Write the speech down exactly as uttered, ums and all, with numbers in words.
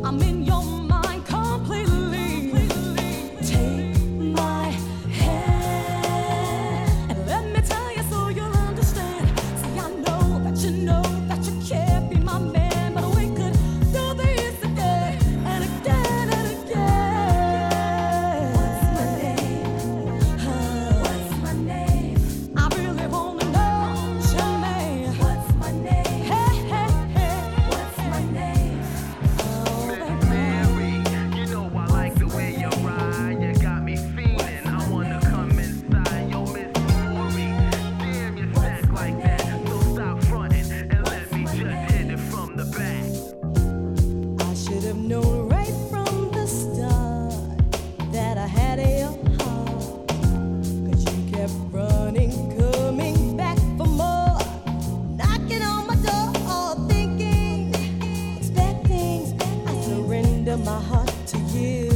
I'm in your mind completely. Take my hand and let me tell you so you'll understand. See, I know that you know that you can't be my man, but we could do this again and again and again. What's my name? Huh? What's my name? I really wanna know your name. What's my name? Hey, hey, hey. What's my name? Oh, Miss Mary, you know I like the way you ride. You got me feeling. I wanna come inside. Yo, Miss Maury, damn, you stack like that. So stop fronting and let me just hit it from the back. I should have known right from the start that I had your heart. 'Cause you kept running, coming back for more, knocking on my door, thinking, expecting I surrender my heart to you.